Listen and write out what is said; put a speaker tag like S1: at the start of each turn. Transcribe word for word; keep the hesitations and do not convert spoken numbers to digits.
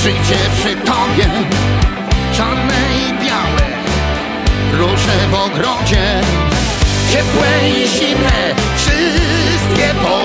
S1: Życie przy tobie, czarne i białe, róże w ogrodzie, ciepłe i zimne, wszystkie po